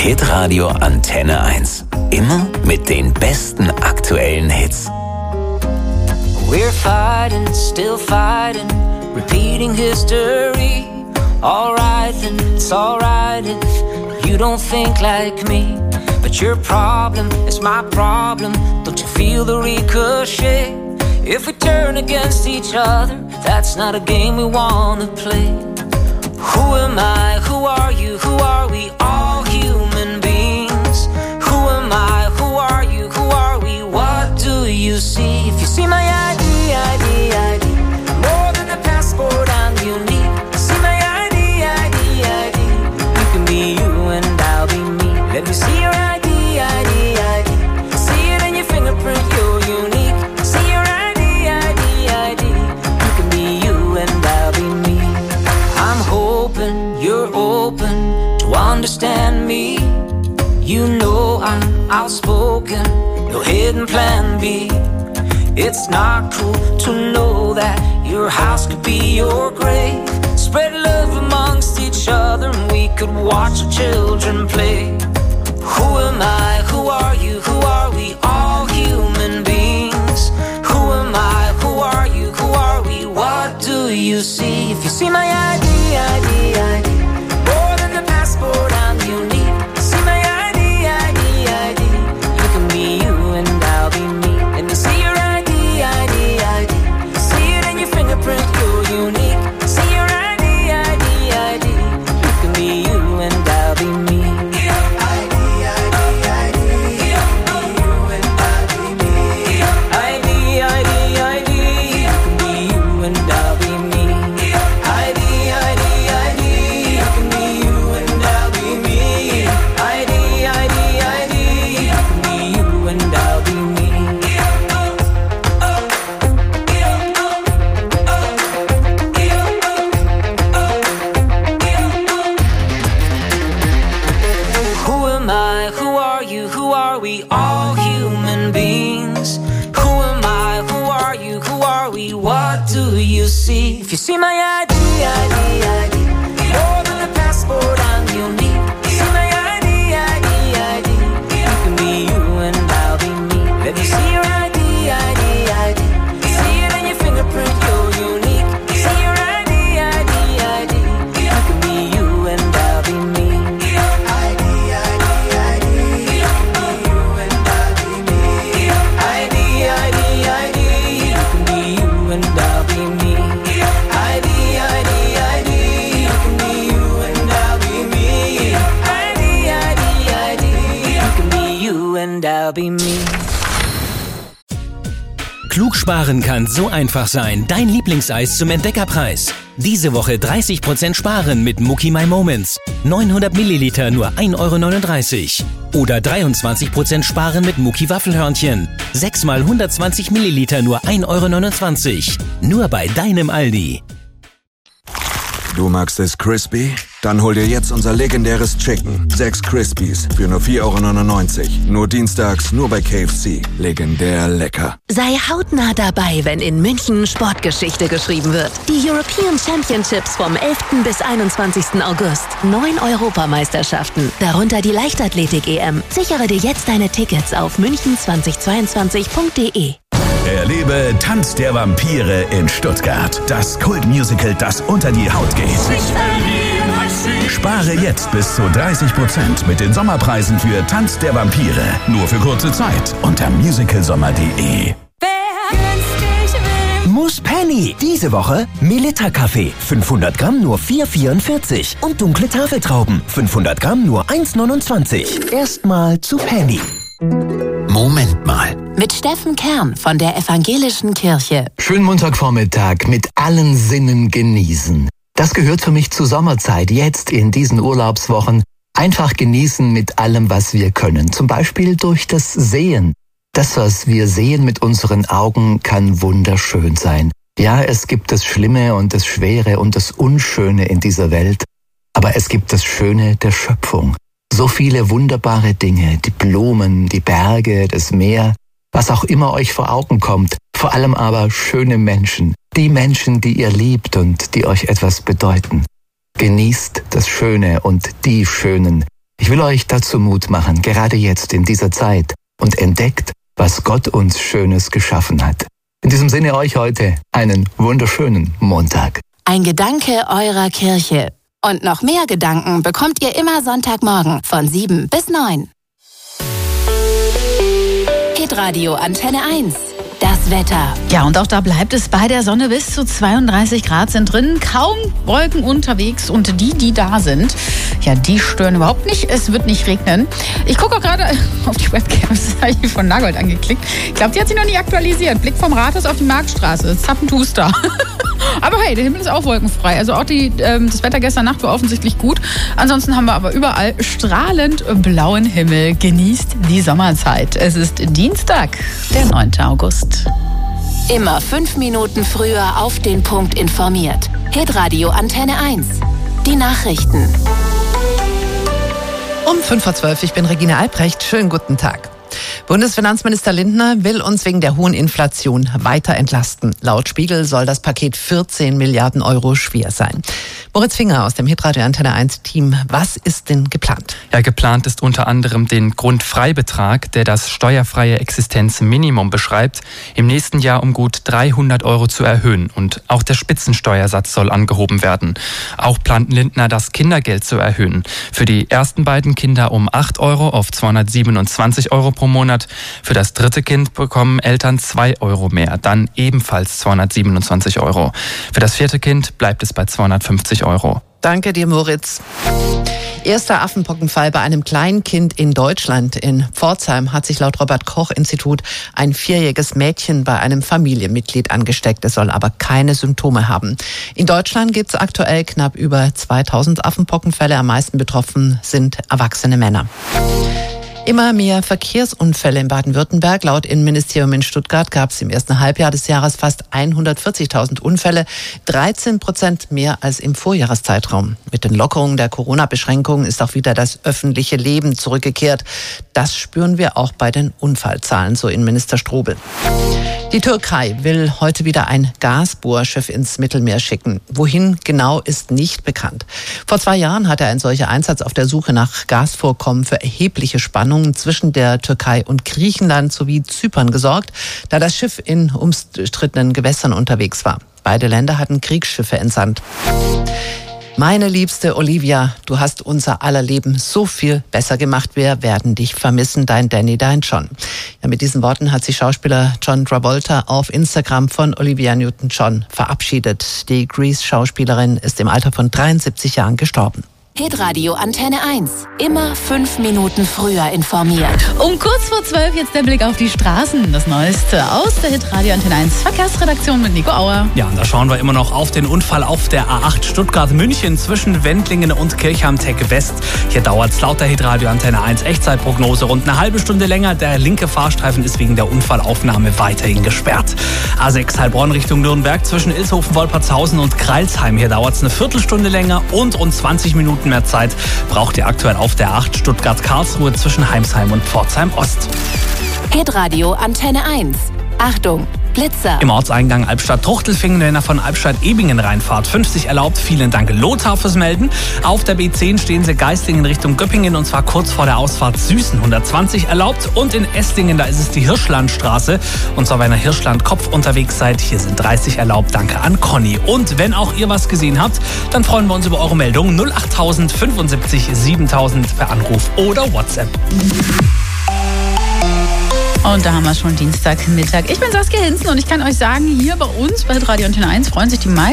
Hitradio Antenne 1. Immer mit den besten aktuellen Hits. We're fighting, still fighting, repeating history. Alright then, it's alright if you don't think like me. But your problem is my problem. Don't you feel the ricochet? If we turn against each other, that's not a game we wanna play. Who am I? Who are you? Who are we? All human beings. Who am I? Who are you? Who are we? What do you see? If you see my ID, more than a passport, I'm unique. See my ID, you can be you and I'll be me. Let me see your ID, see it in your fingerprint, you're unique. See your ID, you can be you and I'll be me. I'm hoping you're open to understand me. You know I'm outspoken, no hidden plan B. It's not cool to know that your house could be your grave. Spread love amongst each other and we could watch our children play. Who am I? Who are you? Who are we? All human beings. Who am I? Who are you? Who are we? What do you see? If you see my ID, more than a passport, I'm unique. See my ID, you can be you and I'll be me. Let me see your ID, see it in your fingerprint, you're unique. See your ID, you can be you and I'll be me. See, if you see my ID, more than a passport, I'm unique. See my ID, you can be you and I'll be me. Let me see your ID, see it in your fingerprint, you're unique. See your ID, you can be you and I'll be me. ID, you can be you and I'll be me. ID, you can be you and I'll be me. Klug sparen kann so einfach sein. Dein Lieblingseis zum Entdeckerpreis. Diese Woche 30% sparen mit Mucki My Moments. 900 Milliliter nur 1,39 €. Oder 23% sparen mit Mucki Waffelhörnchen. 6 mal 120 Milliliter nur 1,29 €. Nur bei deinem Aldi. Du magst es crispy? Dann hol dir jetzt unser legendäres Chicken. 6 Crispies für nur 4,99 €. Nur dienstags, nur bei KFC. Legendär lecker. Sei hautnah dabei, wenn in München Sportgeschichte geschrieben wird. Die European Championships vom 11. bis 21. August. 9 Europameisterschaften, darunter die Leichtathletik-EM. Sichere dir jetzt deine Tickets auf münchen2022.de. Erlebe Tanz der Vampire in Stuttgart. Das Kultmusical, das unter die Haut geht. Spare jetzt bis zu 30% mit den Sommerpreisen für Tanz der Vampire. Nur für kurze Zeit unter musicalsommer.de. Muss Penny. Diese Woche Melitta-Kaffee. 500 Gramm nur 4,44. Und dunkle Tafeltrauben. 500 Gramm nur 1,29. Erstmal zu Penny. Moment mal. Mit Steffen Kern von der Evangelischen Kirche. Schönen Montagvormittag, mit allen Sinnen genießen. Das gehört für mich zur Sommerzeit, jetzt in diesen Urlaubswochen. Einfach genießen mit allem, was wir können. Zum Beispiel durch das Sehen. Das, was wir sehen mit unseren Augen, kann wunderschön sein. Ja, es gibt das Schlimme und das Schwere und das Unschöne in dieser Welt. Aber es gibt das Schöne der Schöpfung. So viele wunderbare Dinge, die Blumen, die Berge, das Meer, was auch immer euch vor Augen kommt. Vor allem aber schöne Menschen. Die Menschen, die ihr liebt und die euch etwas bedeuten. Genießt das Schöne und die Schönen. Ich will euch dazu Mut machen, gerade jetzt in dieser Zeit, und entdeckt, was Gott uns Schönes geschaffen hat. In diesem Sinne euch heute einen wunderschönen Montag. Ein Gedanke eurer Kirche. Und noch mehr Gedanken bekommt ihr immer Sonntagmorgen von 7 bis 9. Hitradio Antenne 1. Das Wetter. Ja, und auch da bleibt es bei der Sonne. Bis zu 32 Grad sind drin. Kaum Wolken unterwegs. Und die da sind, ja, die stören überhaupt nicht. Es wird nicht regnen. Ich gucke auch gerade auf die Webcams. Habe ich von Nagold angeklickt. Ich glaube, die hat sich noch nicht aktualisiert. Blick vom Rathaus auf die Marktstraße. Zappentuster. Aber hey, der Himmel ist auch wolkenfrei. Also auch das Wetter gestern Nacht war offensichtlich gut. Ansonsten haben wir aber überall strahlend blauen Himmel. Genießt die Sommerzeit. Es ist Dienstag, der 9. August. Immer 5 Minuten früher auf den Punkt informiert. Hitradio Antenne 1. Die Nachrichten. Um 5:12 Uhr, ich bin Regina Albrecht. Schönen guten Tag. Bundesfinanzminister Lindner will uns wegen der hohen Inflation weiter entlasten. Laut Spiegel soll das Paket 14 Milliarden Euro schwer sein. Moritz Finger aus dem Hitradio Antenne 1 Team. Was ist denn geplant? Ja, geplant ist unter anderem den Grundfreibetrag, der das steuerfreie Existenzminimum beschreibt, im nächsten Jahr um gut 300 Euro zu erhöhen. Und auch der Spitzensteuersatz soll angehoben werden. Auch plant Lindner, das Kindergeld zu erhöhen. Für die ersten beiden Kinder um 8 Euro auf 227 Euro pro Monat. Für das dritte Kind bekommen Eltern 2 Euro mehr, dann ebenfalls 227 Euro. Für das vierte Kind bleibt es bei 250 Euro. Danke dir, Moritz. Erster Affenpockenfall bei einem Kleinkind in Deutschland. In Pforzheim hat sich laut Robert-Koch-Institut ein 4-jähriges Mädchen bei einem Familienmitglied angesteckt. Es soll aber keine Symptome haben. In Deutschland gibt es aktuell knapp über 2000 Affenpockenfälle. Am meisten betroffen sind erwachsene Männer. Immer mehr Verkehrsunfälle in Baden-Württemberg. Laut Innenministerium in Stuttgart gab es im ersten Halbjahr des Jahres fast 140.000 Unfälle, 13% mehr als im Vorjahreszeitraum. Mit den Lockerungen der Corona-Beschränkungen ist auch wieder das öffentliche Leben zurückgekehrt. Das spüren wir auch bei den Unfallzahlen, so Innenminister Strobel. Die Türkei will heute wieder ein Gasbohrschiff ins Mittelmeer schicken. Wohin genau ist nicht bekannt. Vor 2 Jahren hatte ein solcher Einsatz auf der Suche nach Gasvorkommen für erhebliche Spannungen zwischen der Türkei und Griechenland sowie Zypern gesorgt, da das Schiff in umstrittenen Gewässern unterwegs war. Beide Länder hatten Kriegsschiffe entsandt. Meine liebste Olivia, du hast unser aller Leben so viel besser gemacht. Wir werden dich vermissen, dein Danny, dein John. Ja, mit diesen Worten hat sich Schauspieler John Travolta auf Instagram von Olivia Newton-John verabschiedet. Die Grease-Schauspielerin ist im Alter von 73 Jahren gestorben. Hitradio Antenne 1. Immer 5 Minuten früher informiert. Um kurz vor 12 jetzt der Blick auf die Straßen. Das Neueste aus der Hitradio Antenne 1 Verkehrsredaktion mit Nico Auer. Ja, und da schauen wir immer noch auf den Unfall auf der A8 Stuttgart-München zwischen Wendlingen und Kirchheim-Tech West. Hier dauert es laut der Hitradio Antenne 1 Echtzeitprognose rund eine halbe Stunde länger. Der linke Fahrstreifen ist wegen der Unfallaufnahme weiterhin gesperrt. A6 Heilbronn Richtung Nürnberg zwischen Ilshofen-Wolpertshausen und Kreilsheim. Hier dauert es eine Viertelstunde länger und rund 20 Minuten mehr Zeit braucht ihr aktuell auf der 8 Stuttgart-Karlsruhe zwischen Heimsheim und Pforzheim Ost. Hitradio Antenne 1. Achtung, Blitzer. Im Ortseingang Albstadt-Truchtelfingen, wenn ihr von Albstadt-Ebingen reinfahrt. 50 erlaubt. Vielen Dank, Lothar, fürs Melden. Auf der B10 stehen Sie Geistlingen Richtung Göppingen und zwar kurz vor der Ausfahrt Süßen. 120 erlaubt. Und in Esslingen, da ist es die Hirschlandstraße. Und zwar, wenn ihr Hirschland-Kopf unterwegs seid, hier sind 30 erlaubt. Danke an Conny. Und wenn auch ihr was gesehen habt, dann freuen wir uns über eure Meldung. 08000 75 7000 per Anruf oder WhatsApp. Und da haben wir schon Dienstagmittag. Ich bin Saskia Hinzen und ich kann euch sagen, hier bei uns bei Radio Antenne 1 freuen sich die meisten